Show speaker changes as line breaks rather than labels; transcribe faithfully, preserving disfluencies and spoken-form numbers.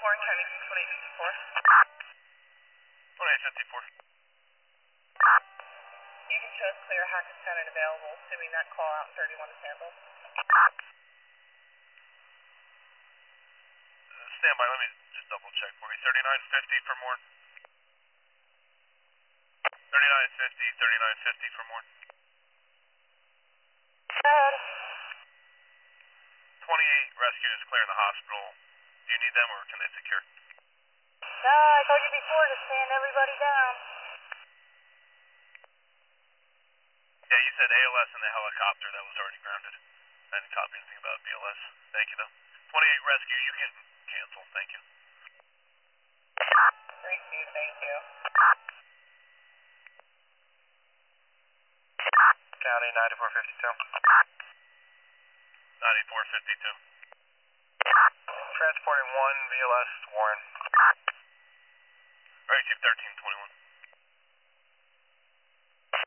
Warren County twenty fifty-four.
twenty-eight fifty-four.
You can show us clear Hackettstown and available, assuming that call out thirty-one is handled.
Uh, stand by, let me just double check for you. thirty-nine fifty for more. thirty-nine fifty, thirty-nine fifty for more.
Good.
twenty-eight rescue is clearing the hospital. Do you need them or can they secure?
No, I told you before to stand everybody down.
Yeah, you said A L S in the helicopter that was already grounded. I didn't copy anything about B L S. Thank you, though. twenty-eight rescue, you can cancel. Thank you.
Great, Steve. Thank you.
County ninety-four fifty-two. ninety-four fifty-two. Transporting one V L S, Warren.